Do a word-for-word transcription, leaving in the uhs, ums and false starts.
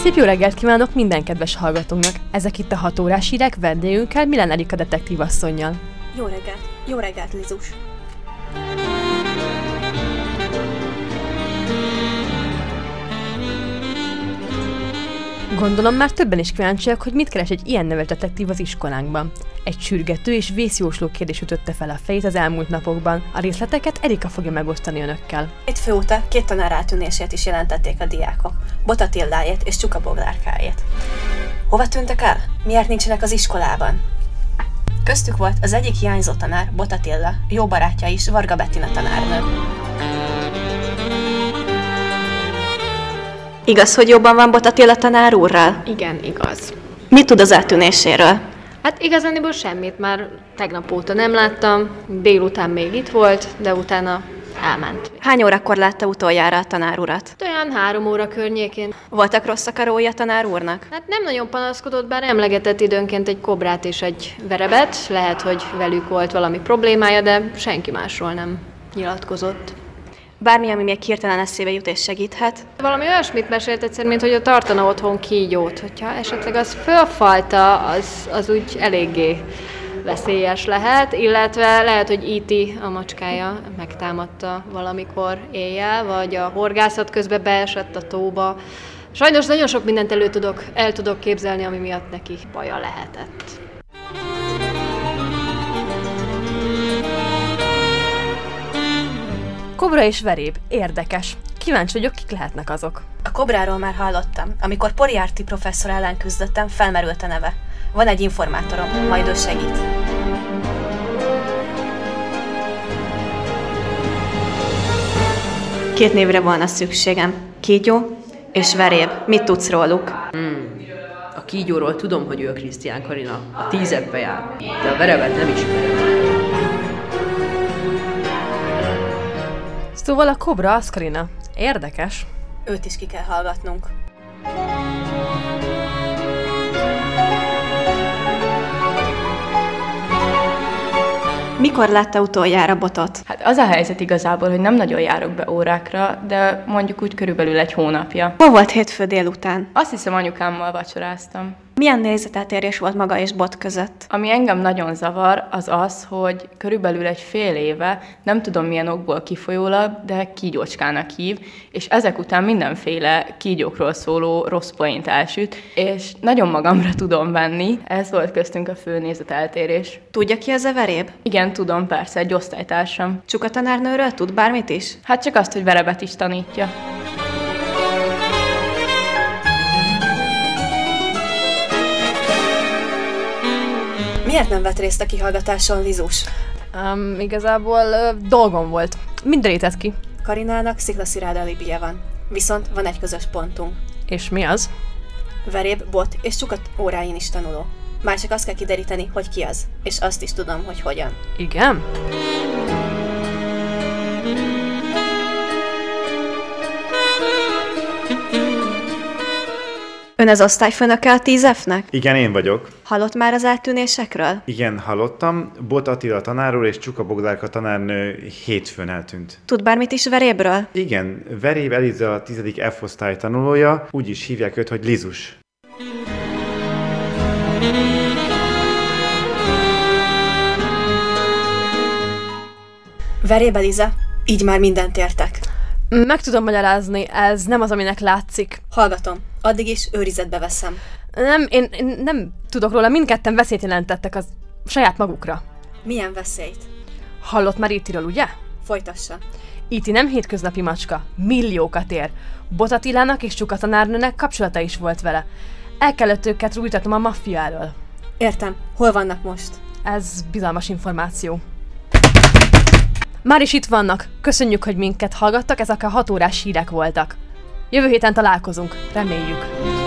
Szép jó reggelt kívánok minden kedves hallgatónknak! Ezek itt a hat órás hírek vendégünkkel, Milán Erika detektív asszonnyal. Jó reggelt! Jó reggelt, Lizus! Gondolom már többen is kíváncsiak, hogy mit keres egy ilyen neves detektív az iskolánkban. Egy sürgető és vészjósló kérdés ütötte fel a fejét az elmúlt napokban. A részleteket Erika fogja megosztani önökkel. Hétfő óta két tanár eltűnését is jelentették a diákok. Bot Attiláét és Csuka Boglárkáét. Hova tűntek el? Miért nincsenek az iskolában? Köztük volt az egyik hiányzó tanár, Bot Attila, jó barátja is, Varga Bettina tanárnő. Igaz, hogy jobban van Bot Attila tanár úrral? Igen, igaz. Mit tud az eltűnéséről? Hát igazániból semmit, már tegnap óta nem láttam, délután még itt volt, de utána elment. Hány órakor látta utoljára a tanár urat? Olyan három óra környékén. Voltak rossz akarói a tanár úrnak? Hát nem nagyon panaszkodott, bár emlegetett időnként egy kobrát és egy verebet, lehet, hogy velük volt valami problémája, de senki másról nem nyilatkozott. Bármi, ami még hirtelen eszébe jut és segíthet. Valami olyasmit mesélt egyszer, mint hogy a tartana otthon kígyót. Hogyha esetleg az fölfalta, az, az úgy eléggé veszélyes lehet, illetve lehet, hogy í té, a macskája megtámadta valamikor éjjel, vagy a horgászat közben beesett a tóba. Sajnos nagyon sok mindent elő tudok, el tudok képzelni, ami miatt neki baja lehetett. Kobra és veréb. Érdekes. Kíváncsi vagyok, kik lehetnek azok. A kobráról már hallottam. Amikor Poriárti professzor ellen küzdöttem, felmerült a neve. Van egy informátorom, majd ő segít. Két névre volna szükségem. Kígyó és veréb. Mit tudsz róluk? Hmm. A kígyóról tudom, hogy ő a Krisztián Karina. A tízekbe jár. De a verebet nem ismerem. Szóval a kobra az Karina. Érdekes. Őt is ki kell hallgatnunk. Mikor látta utoljára Botot? Hát az a helyzet igazából, hogy nem nagyon járok be órákra, de mondjuk úgy körülbelül egy hónapja. Hol volt hétfő délután? Azt hiszem, anyukámmal vacsoráztam. Milyen nézeteltérés volt maga és Bot között? Ami engem nagyon zavar, az az, hogy körülbelül egy fél éve, nem tudom milyen okból kifolyólag, de kígyócskának hív, és ezek után mindenféle kígyókról szóló rossz poént elsüt, és nagyon magamra tudom venni. Ez volt köztünk a fő nézeteltérés. Tudja ki az a veréb? Igen, tudom, persze, egy osztálytársam. Csuka tanárnőről tud bármit is? Hát csak azt, hogy verebet is tanítja. Miért nem vett részt a kihallgatáson, Lizus? Um, igazából uh, dolgom volt. Mind derített ki. Karinának sziklaszirád alibije van. Viszont van egy közös pontunk. És mi az? Veréb, Bot és Csuka óráin is tanuló. Már csak azt kell kideríteni, hogy ki az. És azt is tudom, hogy hogyan. Igen? Ön az osztályfőnöke a tíz ef-nek? Igen, én vagyok. Hallott már az eltűnésekről? Igen, hallottam. Bot Attila tanár úr és Csuka Boglárka tanárnő hétfőn eltűnt. Tud bármit is Verébről? Igen, Veréb Eliza a tizedik F osztály tanulója, úgy is hívják őt, hogy Lizus. Veréb Eliza, így már mindent értek. Meg tudom magyarázni, ez nem az, aminek látszik. Hallgatom. Addig is őrizetbe veszem. Nem, én, én nem tudok róla, mindketten veszélyt jelentettek az saját magukra. Milyen veszélyt? Hallott már í té-ről, ugye? Folytassa. í té nem hétköznapi macska, milliókat ér. Bot Attilának és Csuka tanárnőnek kapcsolata is volt vele. El kellett őket rújtatnom a maffia elől. Értem. Hol vannak most? Ez bizalmas információ. Már is itt vannak. Köszönjük, hogy minket hallgattak, ezek a hat órás hírek voltak. Jövő héten találkozunk. Reméljük.